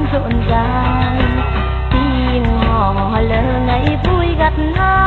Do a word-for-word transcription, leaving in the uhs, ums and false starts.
rộn ràng tiếng hò lơ ngày vui gặt hái